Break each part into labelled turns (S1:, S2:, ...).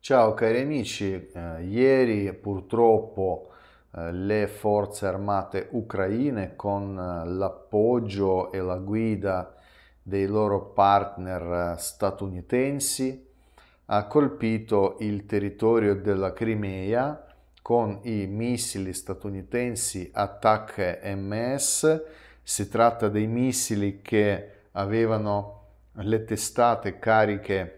S1: Ciao cari amici, ieri purtroppo le forze armate ucraine con l'appoggio e la guida dei loro partner statunitensi ha colpito il territorio della Crimea con i missili statunitensi Attack-MS. Si tratta dei missili che avevano le testate cariche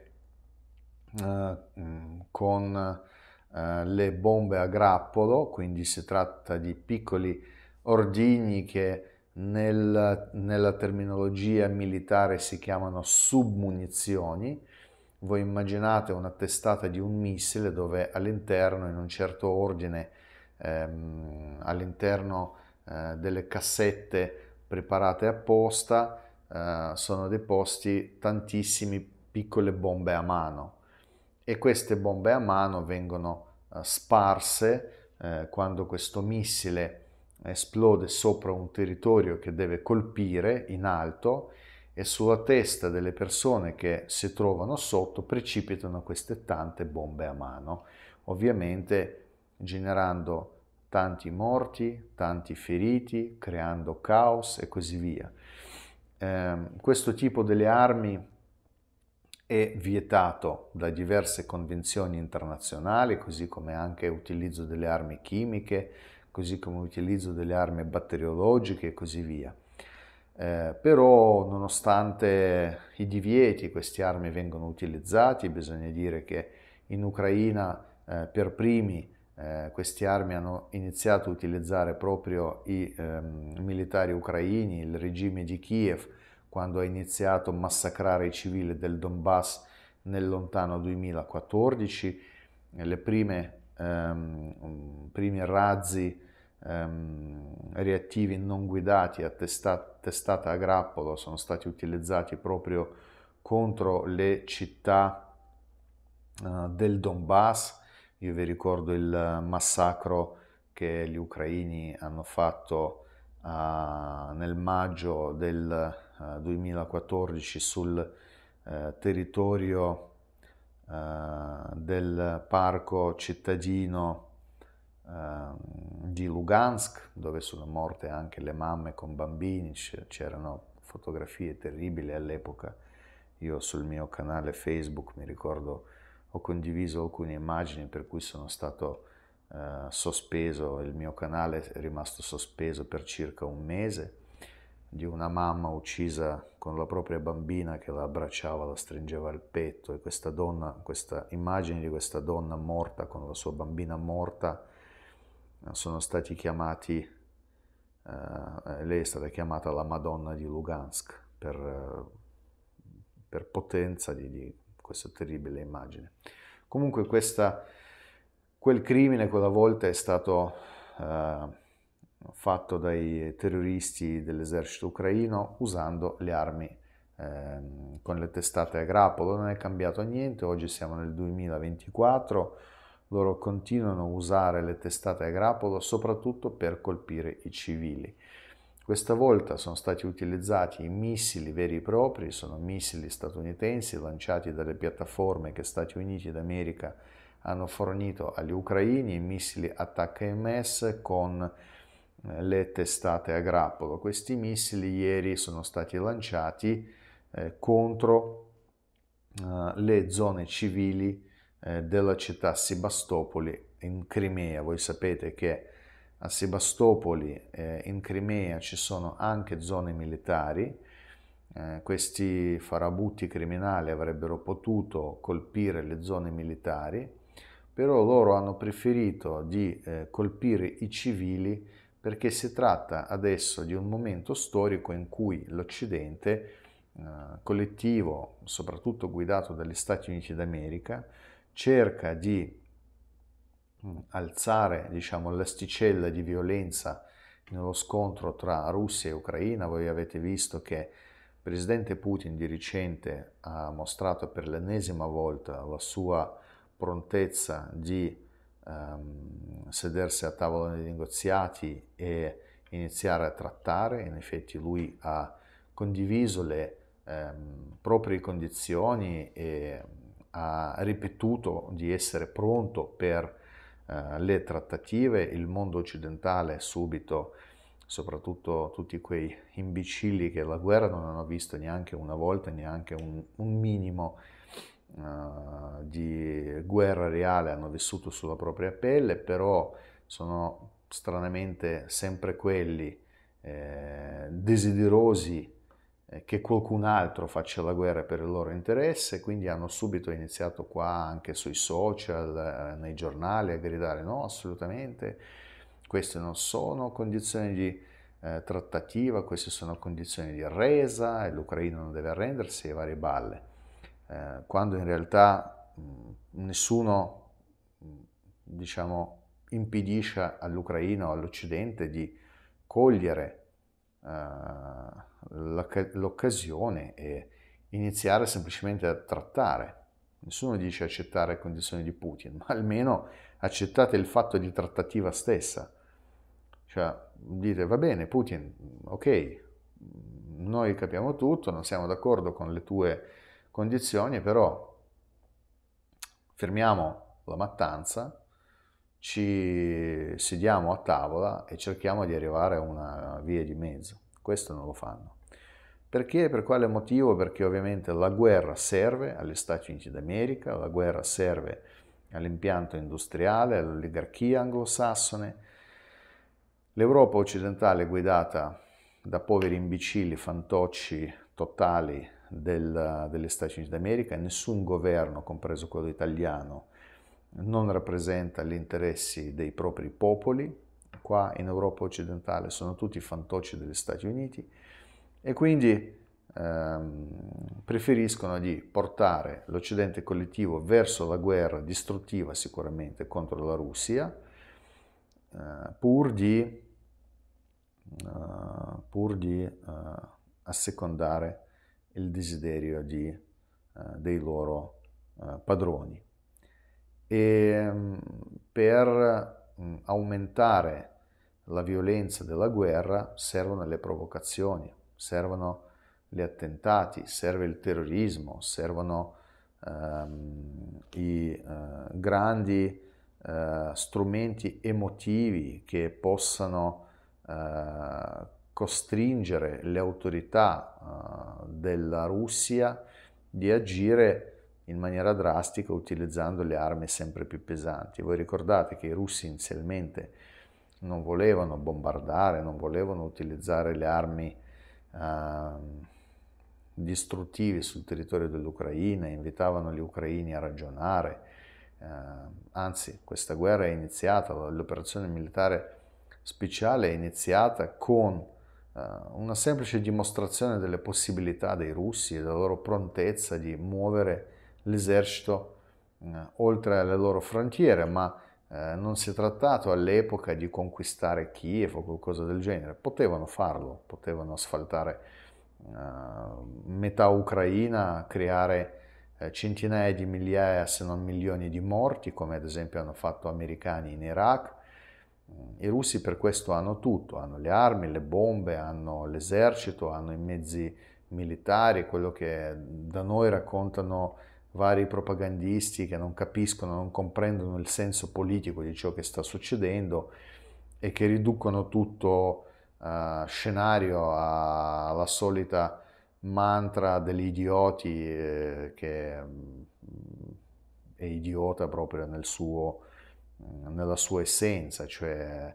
S1: con le bombe a grappolo, quindi si tratta di piccoli ordigni che nella terminologia militare si chiamano submunizioni. Voi immaginate una testata di un missile dove all'interno, in un certo ordine, all'interno delle cassette preparate apposta, sono deposti tantissimi piccole bombe a mano e queste bombe a mano vengono sparse quando questo missile esplode sopra un territorio che deve colpire in alto e sulla testa delle persone che si trovano sotto precipitano queste tante bombe a mano, ovviamente generando tanti morti, tanti feriti, creando caos e così via. Questo tipo delle armi è vietato da diverse convenzioni internazionali, così come anche l'utilizzo delle armi chimiche, così come l'utilizzo delle armi batteriologiche e così via. Però nonostante i divieti queste armi vengono utilizzate, bisogna dire che in Ucraina per primi queste armi hanno iniziato a utilizzare proprio i militari ucraini, il regime di Kiev, quando ha iniziato a massacrare i civili del Donbass nel lontano 2014. Le primi razzi reattivi non guidati a testata a grappolo sono stati utilizzati proprio contro le città del Donbass. Io vi ricordo il massacro che gli ucraini hanno fatto nel maggio del 2014 sul territorio del parco cittadino di Lugansk, dove sono morte anche le mamme con bambini. C'erano fotografie terribili all'epoca. Io sul mio canale Facebook, mi ricordo, ho condiviso alcune immagini per cui sono stato sospeso, il mio canale è rimasto sospeso per circa un mese, di una mamma uccisa con la propria bambina che la abbracciava, la stringeva al petto, e questa donna, questa immagine di questa donna morta con la sua bambina morta, sono stati chiamati, lei è stata chiamata la Madonna di Lugansk per potenza di questa terribile immagine. Comunque quel crimine quella volta è stato fatto dai terroristi dell'esercito ucraino usando le armi con le testate a grappolo. Non è cambiato niente, oggi siamo nel 2024, loro continuano a usare le testate a grappolo soprattutto per colpire i civili. Questa volta sono stati utilizzati i missili veri e propri, sono missili statunitensi lanciati dalle piattaforme che Stati Uniti d'America hanno fornito agli ucraini, i missili Attack-MS con le testate a grappolo. Questi missili ieri sono stati lanciati contro le zone civili della città Sebastopoli in Crimea. Voi sapete che a Sebastopoli in Crimea ci sono anche zone militari. Questi farabutti criminali avrebbero potuto colpire le zone militari, però loro hanno preferito di colpire i civili perché si tratta adesso di un momento storico in cui l'Occidente collettivo, soprattutto guidato dagli Stati Uniti d'America, cerca di alzare, diciamo, l'asticella di violenza nello scontro tra Russia e Ucraina. Voi avete visto che il presidente Putin di recente ha mostrato per l'ennesima volta la sua prontezza di sedersi a tavola dei negoziati e iniziare a trattare. In effetti lui ha condiviso le proprie condizioni e ha ripetuto di essere pronto per le trattative, il mondo occidentale subito, soprattutto tutti quei imbecilli che la guerra non hanno visto neanche una volta, neanche un minimo di guerra reale hanno vissuto sulla propria pelle, però sono stranamente sempre quelli desiderosi che qualcun altro faccia la guerra per il loro interesse, quindi hanno subito iniziato qua anche sui social, nei giornali a gridare no, assolutamente, queste non sono condizioni di trattativa, queste sono condizioni di resa e l'Ucraina non deve arrendersi e varie balle. Quando in realtà nessuno, diciamo, impedisce all'Ucraina o all'Occidente di cogliere l'occasione e iniziare semplicemente a trattare. Nessuno dice accettare condizioni di Putin, ma almeno accettate il fatto di trattativa stessa. Cioè, dite, va bene, Putin, ok, noi capiamo tutto, non siamo d'accordo con le tue condizioni, però fermiamo la mattanza, ci sediamo a tavola e cerchiamo di arrivare a una via di mezzo. Questo non lo fanno. Perché? Per quale motivo? Perché ovviamente la guerra serve agli Stati Uniti d'America, la guerra serve all'impianto industriale, all'oligarchia anglosassone. L'Europa occidentale è guidata da poveri imbecilli, fantocci totali degli Stati Uniti d'America, nessun governo, compreso quello italiano, non rappresenta gli interessi dei propri popoli. Qua in Europa occidentale sono tutti fantocci degli Stati Uniti e quindi preferiscono di portare l'Occidente collettivo verso la guerra distruttiva sicuramente contro la Russia, pur di assecondare il desiderio dei loro padroni. E per aumentare la violenza della guerra servono le provocazioni, servono gli attentati, serve il terrorismo, servono i grandi strumenti emotivi che possano costringere le autorità della Russia di agire in maniera drastica utilizzando le armi sempre più pesanti. Voi ricordate che i russi inizialmente non volevano bombardare, non volevano utilizzare le armi distruttive sul territorio dell'Ucraina, invitavano gli ucraini a ragionare, anzi questa guerra è iniziata, l'operazione militare speciale è iniziata con una semplice dimostrazione delle possibilità dei russi e della loro prontezza di muovere l'esercito oltre alle loro frontiere, ma non si è trattato all'epoca di conquistare Kiev o qualcosa del genere. Potevano farlo, potevano asfaltare metà Ucraina, creare centinaia di migliaia se non milioni di morti, come ad esempio hanno fatto americani in Iraq. I russi per questo hanno tutto, hanno le armi, le bombe, hanno l'esercito, hanno i mezzi militari, quello che da noi raccontano vari propagandisti che non capiscono, non comprendono il senso politico di ciò che sta succedendo e che riducono tutto scenario alla solita mantra degli idioti che è idiota proprio nella sua essenza, cioè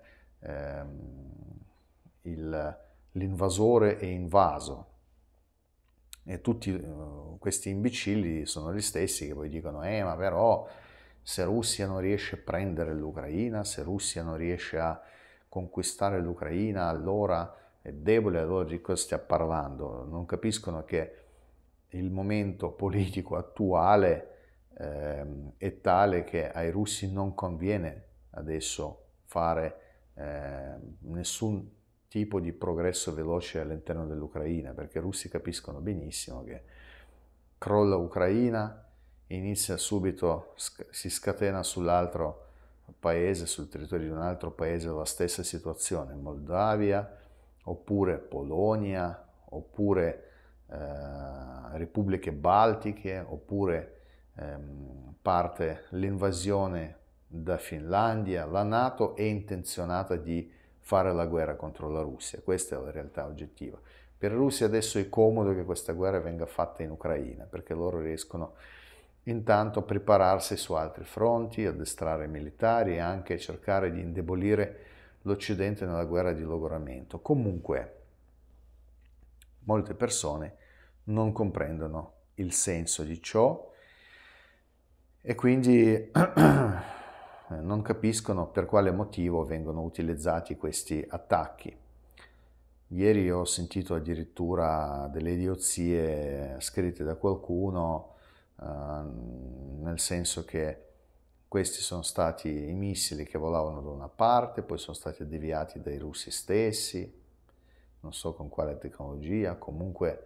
S1: l'invasore è invaso. E tutti questi imbecilli sono gli stessi che poi dicono ma però se Russia non riesce a prendere l'Ucraina, se Russia non riesce a conquistare l'Ucraina, allora è debole, allora di cosa stia parlando? Non capiscono che il momento politico attuale è tale che ai russi non conviene adesso fare nessun tipo di progresso veloce all'interno dell'Ucraina, perché i russi capiscono benissimo che crolla Ucraina, inizia subito, si scatena sull'altro paese, sul territorio di un altro paese la stessa situazione, Moldavia, oppure Polonia, oppure repubbliche baltiche, oppure parte l'invasione da Finlandia, la NATO è intenzionata di fare la guerra contro la Russia, questa è la realtà oggettiva. Per la Russia adesso è comodo che questa guerra venga fatta in Ucraina, perché loro riescono intanto a prepararsi su altri fronti, addestrare militari e anche cercare di indebolire l'Occidente nella guerra di logoramento. Comunque, molte persone non comprendono il senso di ciò e quindi non capiscono per quale motivo vengono utilizzati questi attacchi. Ieri ho sentito addirittura delle idiozie scritte da qualcuno, nel senso che questi sono stati i missili che volavano da una parte, poi sono stati deviati dai russi stessi, non so con quale tecnologia, comunque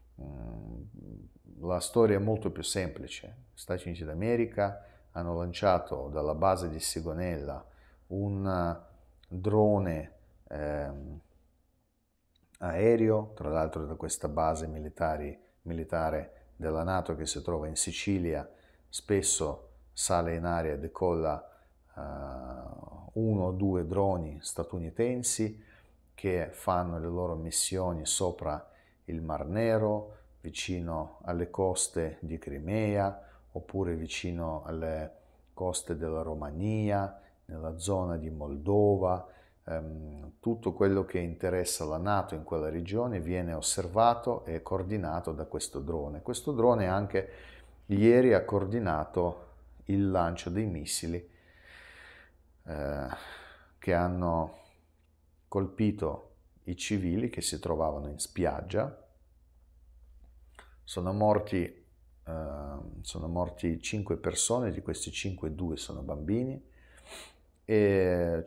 S1: la storia è molto più semplice. Gli Stati Uniti d'America hanno lanciato dalla base di Sigonella un drone aereo, tra l'altro da questa base militare della NATO che si trova in Sicilia, spesso sale in aria e decolla uno o due droni statunitensi che fanno le loro missioni sopra il Mar Nero, vicino alle coste di Crimea, oppure vicino alle coste della Romania, nella zona di Moldova. Tutto quello che interessa la NATO in quella regione viene osservato e coordinato da questo drone. Questo drone anche ieri ha coordinato il lancio dei missili che hanno colpito i civili che si trovavano in spiaggia. Sono morti 5 persone, di questi 5 2 sono bambini e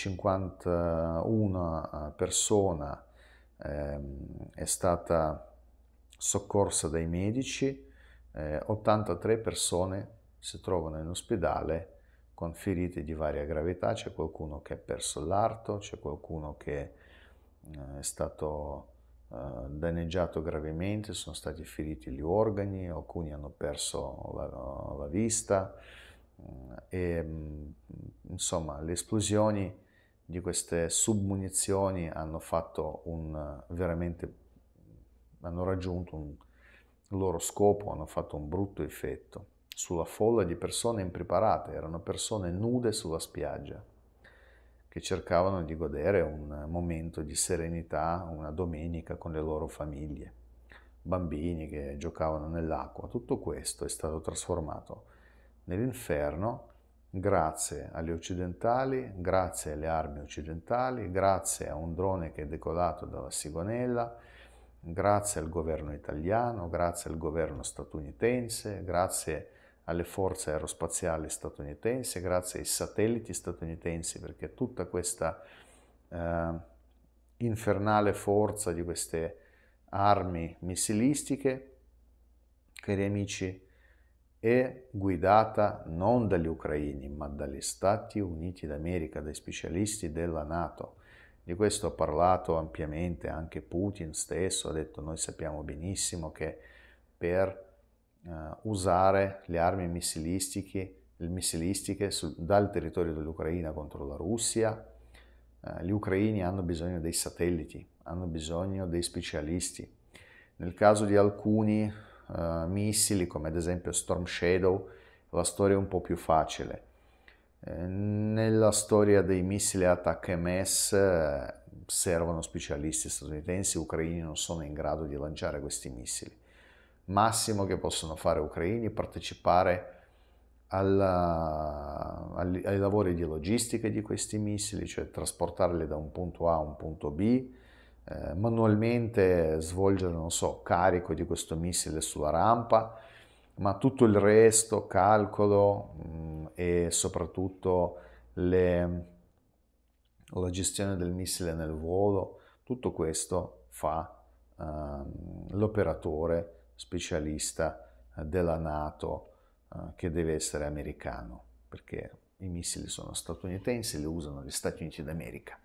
S1: 151 persone è stata soccorsa dai medici, 83 persone si trovano in ospedale con ferite di varia gravità, c'è qualcuno che ha perso l'arto, c'è qualcuno che è stato danneggiato gravemente, sono stati feriti gli organi, alcuni hanno perso la vista e insomma le esplosioni di queste submunizioni hanno fatto hanno raggiunto il loro scopo, hanno fatto un brutto effetto sulla folla di persone impreparate, erano persone nude sulla spiaggia che cercavano di godere un momento di serenità, una domenica con le loro famiglie, bambini che giocavano nell'acqua. Tutto questo è stato trasformato nell'inferno grazie agli occidentali, grazie alle armi occidentali, grazie a un drone che è decolato dalla Sigonella, grazie al governo italiano, grazie al governo statunitense, grazie alle forze aerospaziali statunitensi, grazie ai satelliti statunitensi, perché tutta questa infernale forza di queste armi missilistiche, cari amici, è guidata non dagli ucraini, ma dagli Stati Uniti d'America, dai specialisti della NATO. Di questo ha parlato ampiamente anche Putin stesso, ha detto noi sappiamo benissimo che per usare le armi missilistiche dal territorio dell'Ucraina contro la Russia, gli ucraini hanno bisogno dei satelliti, hanno bisogno dei specialisti. Nel caso di alcuni missili, come ad esempio Storm Shadow, la storia è un po' più facile. Nella storia dei missili ATACMS servono specialisti statunitensi, ucraini non sono in grado di lanciare questi missili. Massimo che possono fare ucraini è partecipare ai lavori di logistica di questi missili, cioè trasportarli da un punto A a un punto B, manualmente svolgere, non so, carico di questo missile sulla rampa, ma tutto il resto, calcolo e soprattutto la gestione del missile nel volo, tutto questo fa l'operatore specialista della NATO che deve essere americano, perché i missili sono statunitensi, li usano gli Stati Uniti d'America.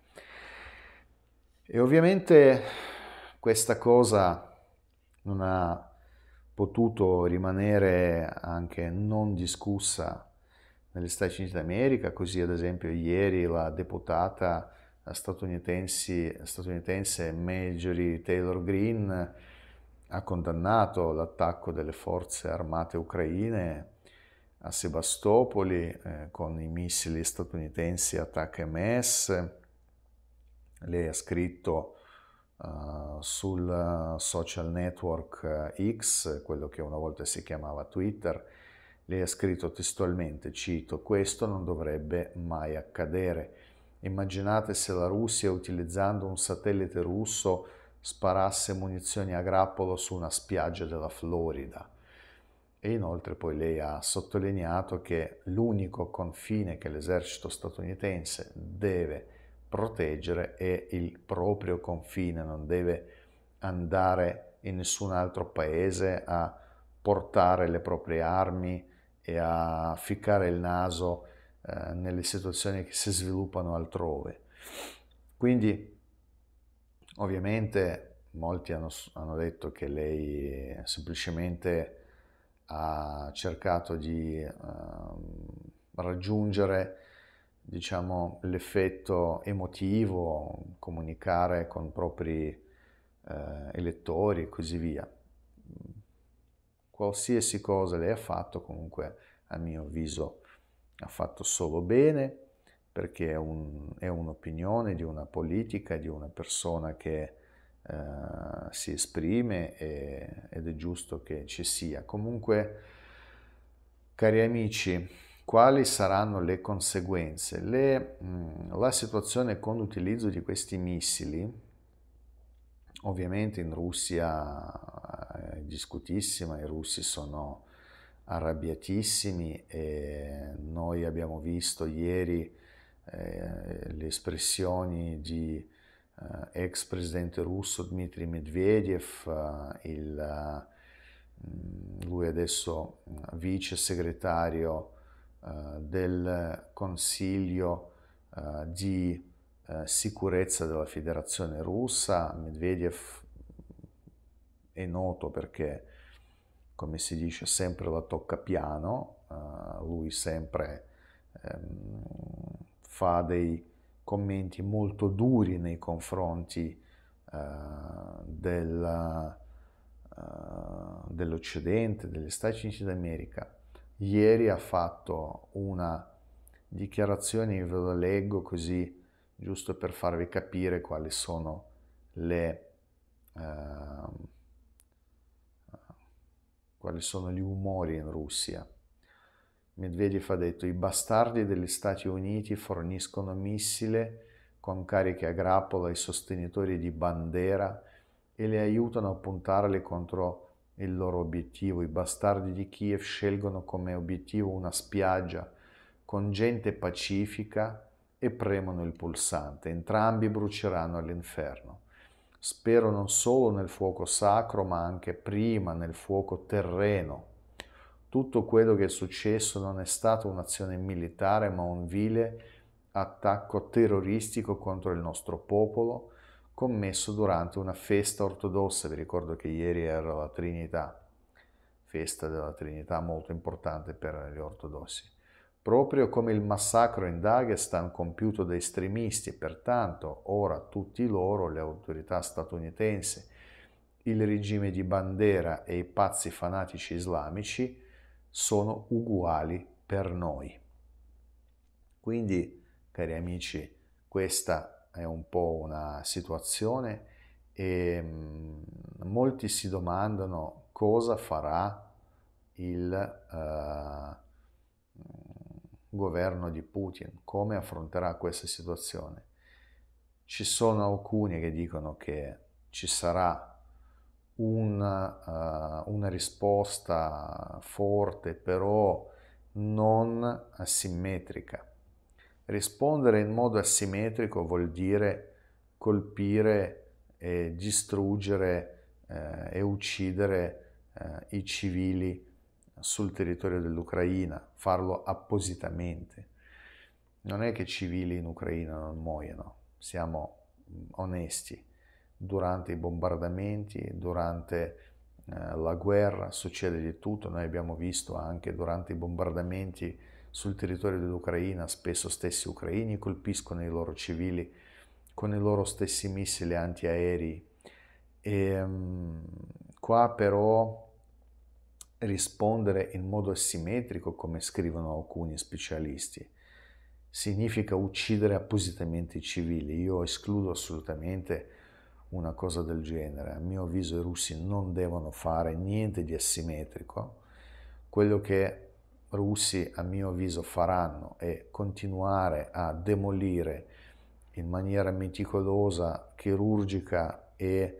S1: E ovviamente questa cosa non ha potuto rimanere anche non discussa negli Stati Uniti d'America, così ad esempio ieri la deputata statunitense Marjorie Taylor Greene ha condannato l'attacco delle forze armate ucraine a Sebastopoli con i missili statunitensi ATACMS. Lei ha scritto sul social network X, quello che una volta si chiamava Twitter, lei ha scritto testualmente, cito: "Questo non dovrebbe mai accadere. Immaginate se la Russia, utilizzando un satellite russo, sparasse munizioni a grappolo su una spiaggia della Florida." E inoltre poi lei ha sottolineato che l'unico confine che l'esercito statunitense deve proteggere è il proprio confine, non deve andare in nessun altro paese a portare le proprie armi e a ficcare il naso nelle situazioni che si sviluppano altrove. Quindi ovviamente molti hanno detto che lei semplicemente ha cercato di raggiungere, diciamo, l'effetto emotivo, comunicare con i propri elettori e così via. Qualsiasi cosa lei ha fatto, comunque, a mio avviso, ha fatto solo bene, perché è un'opinione di una politica, di una persona che si esprime ed è giusto che ci sia. Comunque, cari amici, quali saranno le conseguenze? La situazione con l'utilizzo di questi missili, ovviamente in Russia è discutissima, i russi sono arrabbiatissimi e noi abbiamo visto ieri le espressioni di ex presidente russo Dmitry Medvedev, lui adesso vice segretario del Consiglio di sicurezza della Federazione Russa. Medvedev è noto perché, come si dice, sempre la tocca piano, lui sempre fa dei commenti molto duri nei confronti dell'Occidente, degli Stati Uniti d'America. Ieri ha fatto una dichiarazione, ve la leggo così, giusto per farvi capire quali sono quali sono gli umori in Russia. Medvedev ha detto: "I bastardi degli Stati Uniti forniscono missili con cariche a grappolo ai sostenitori di Bandera e li aiutano a puntarli contro il loro obiettivo. I bastardi di Kiev scelgono come obiettivo una spiaggia con gente pacifica e premono il pulsante. Entrambi bruceranno all'inferno. Spero non solo nel fuoco sacro, ma anche prima nel fuoco terreno. Tutto quello che è successo non è stata un'azione militare, ma un vile attacco terroristico contro il nostro popolo, commesso durante una festa ortodossa." Vi ricordo che ieri era la Trinità, festa della Trinità molto importante per gli ortodossi. "Proprio come il massacro in Dagestan compiuto da estremisti, pertanto ora tutti loro, le autorità statunitensi, il regime di Bandera e i pazzi fanatici islamici, sono uguali per noi." Quindi, cari amici, questa è un po' una situazione e molti si domandano cosa farà il governo di Putin, come affronterà questa situazione. Ci sono alcuni che dicono che ci sarà una risposta forte, però non asimmetrica. Rispondere in modo asimmetrico vuol dire colpire e distruggere e uccidere i civili sul territorio dell'Ucraina, farlo appositamente. Non è che i civili in Ucraina non muoiono, siamo onesti. Durante i bombardamenti, durante la guerra, succede di tutto. Noi abbiamo visto anche durante i bombardamenti sul territorio dell'Ucraina, spesso stessi ucraini colpiscono i loro civili con i loro stessi missili antiaerei. Qua però rispondere in modo asimmetrico, come scrivono alcuni specialisti, significa uccidere appositamente i civili. Io escludo assolutamente una cosa del genere. A mio avviso i russi non devono fare niente di asimmetrico. Quello che i russi, a mio avviso, faranno è continuare a demolire in maniera meticolosa, chirurgica e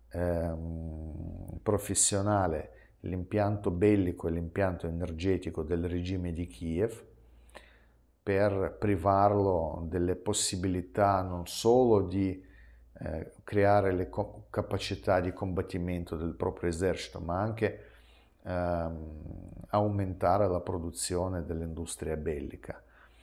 S1: professionale l'impianto bellico e l'impianto energetico del regime di Kiev, per privarlo delle possibilità non solo di creare le capacità di combattimento del proprio esercito, ma anche aumentare la produzione dell'industria bellica.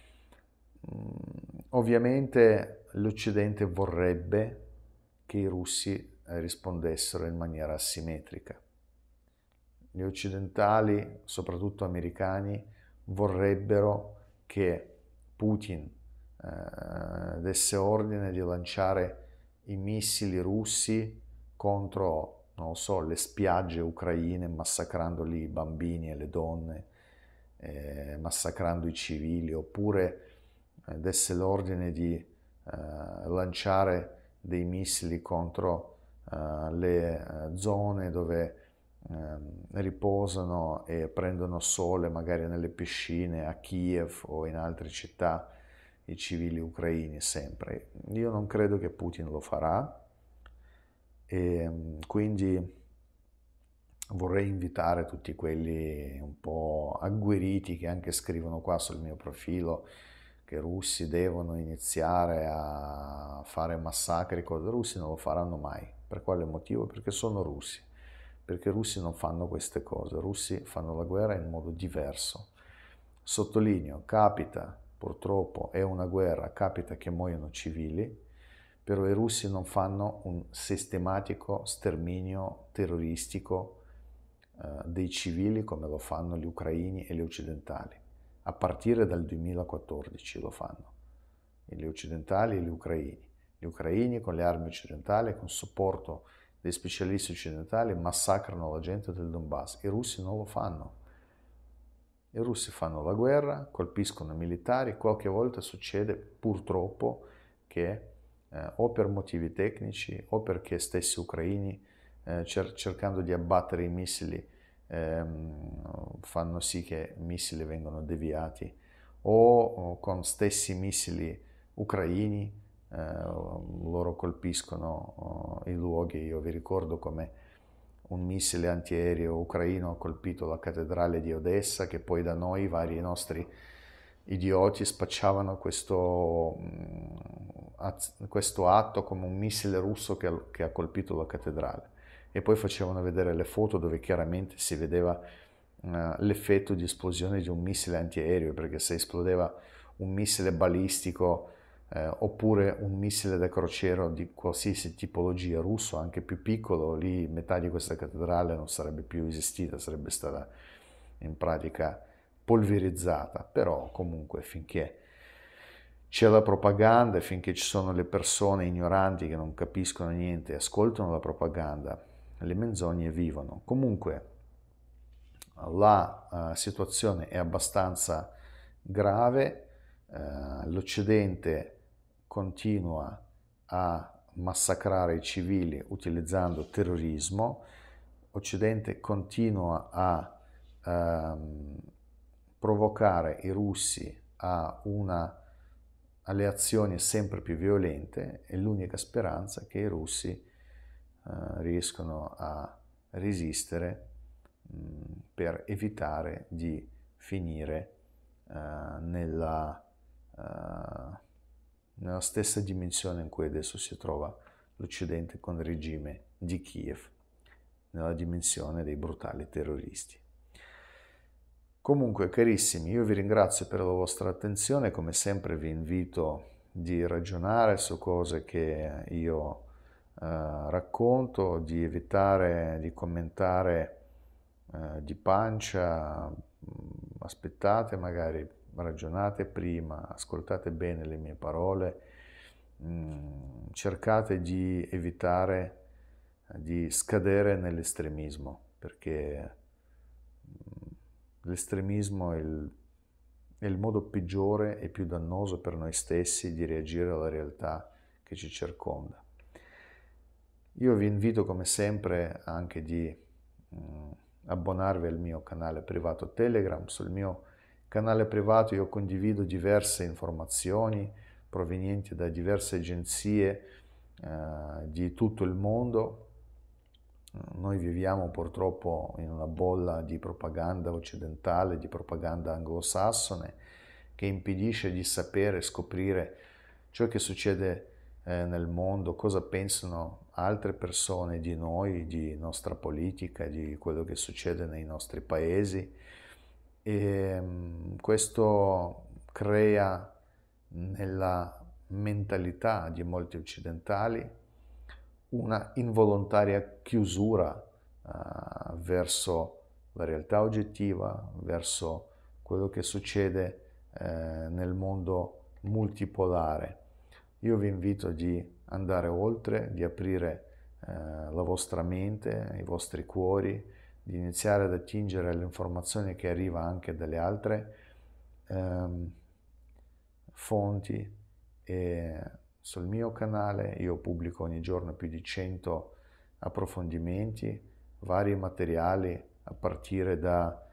S1: Ovviamente l'Occidente vorrebbe che i russi rispondessero in maniera asimmetrica. Gli occidentali, soprattutto americani, vorrebbero che Putin desse ordine di lanciare i missili russi contro, non lo so, le spiagge ucraine, massacrando lì i bambini e le donne, massacrando i civili, oppure desse l'ordine di lanciare dei missili contro le zone dove riposano e prendono sole, magari nelle piscine a Kiev o in altre città, i civili ucraini sempre. Io non credo che Putin lo farà, e quindi vorrei invitare tutti quelli un po' agguerriti che anche scrivono qua sul mio profilo che i russi devono iniziare a fare massacri. I russi non lo faranno mai. Per quale motivo? Perché sono russi. Perché i russi non fanno queste cose. I russi fanno la guerra in modo diverso. Sottolineo, capita, purtroppo è una guerra, capita che muoiono civili, però i russi non fanno un sistematico sterminio terroristico dei civili come lo fanno gli ucraini e gli occidentali. A partire dal 2014 lo fanno, gli occidentali e gli ucraini. Gli ucraini con le armi occidentali, con supporto dei specialisti occidentali, massacrano la gente del Donbass. I russi non lo fanno. I russi fanno la guerra, colpiscono i militari, qualche volta succede purtroppo che o per motivi tecnici o perché stessi ucraini cercando di abbattere i missili fanno sì che i missili vengano deviati, o con stessi missili ucraini loro colpiscono i luoghi. Io vi ricordo come un missile antiaereo ucraino ha colpito la cattedrale di Odessa, che poi da noi vari nostri idioti spacciavano questo atto come un missile russo che ha colpito la cattedrale, e poi facevano vedere le foto dove chiaramente si vedeva l'effetto di esplosione di un missile antiaereo, perché se esplodeva un missile balistico oppure un missile da crociera di qualsiasi tipologia russo, anche più piccolo, lì metà di questa cattedrale non sarebbe più esistita, sarebbe stata in pratica polverizzata. Però comunque finché c'è la propaganda e finché ci sono le persone ignoranti che non capiscono niente, ascoltano la propaganda, le menzogne vivono. Comunque la situazione è abbastanza grave, l'Occidente continua a massacrare i civili utilizzando terrorismo, l'Occidente continua a provocare i russi alle azioni sempre più violente, e l'unica speranza è che i russi riescono a resistere per evitare di finire nella stessa dimensione in cui adesso si trova l'Occidente con il regime di Kiev, nella dimensione dei brutali terroristi. Comunque, carissimi, io vi ringrazio per la vostra attenzione. Come sempre vi invito di ragionare su cose che io racconto, di evitare di commentare di pancia, aspettate magari, ragionate prima, ascoltate bene le mie parole, cercate di evitare di scadere nell'estremismo, perché l'estremismo è il modo peggiore e più dannoso per noi stessi di reagire alla realtà che ci circonda. Io vi invito come sempre anche di abbonarvi al mio canale privato Telegram. Sul mio canale privato io condivido diverse informazioni provenienti da diverse agenzie di tutto il mondo. Noi viviamo purtroppo in una bolla di propaganda occidentale, di propaganda anglosassone, che impedisce di sapere e scoprire ciò che succede nel mondo, cosa pensano altre persone di noi, di nostra politica, di quello che succede nei nostri paesi. E questo crea nella mentalità di molti occidentali una involontaria chiusura verso la realtà oggettiva, verso quello che succede nel mondo multipolare. Io vi invito di andare oltre, di aprire la vostra mente, i vostri cuori, di iniziare ad attingere l'informazione che arriva anche dalle altre fonti. E sul mio canale io pubblico ogni giorno più di 100 approfondimenti, vari materiali a partire da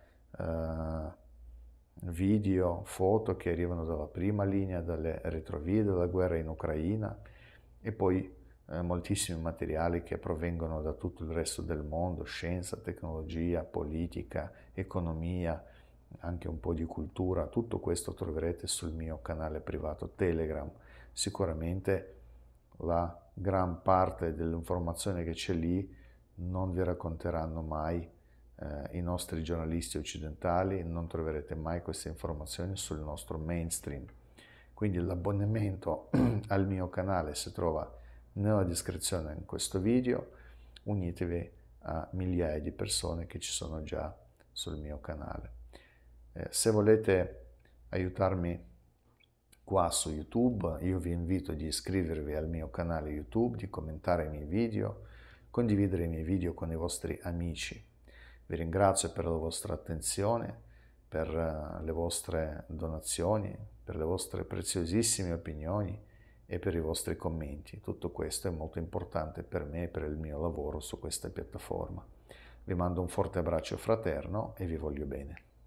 S1: video, foto che arrivano dalla prima linea, dalle retrovie della guerra in Ucraina, e poi moltissimi materiali che provengono da tutto il resto del mondo, scienza, tecnologia, politica, economia, anche un po' di cultura. Tutto questo troverete sul mio canale privato Telegram. Sicuramente la gran parte dell'informazione che c'è lì non vi racconteranno mai i nostri giornalisti occidentali, non troverete mai queste informazioni sul nostro mainstream. Quindi l'abbonamento al mio canale si trova nella descrizione in questo video. Unitevi a migliaia di persone che ci sono già sul mio canale. Se volete aiutarmi qua su YouTube, io vi invito di iscrivervi al mio canale YouTube, di commentare i miei video, condividere i miei video con i vostri amici. Vi ringrazio per la vostra attenzione, per le vostre donazioni, per le vostre preziosissime opinioni e per i vostri commenti. Tutto questo è molto importante per me e per il mio lavoro su questa piattaforma. Vi mando un forte abbraccio fraterno e vi voglio bene.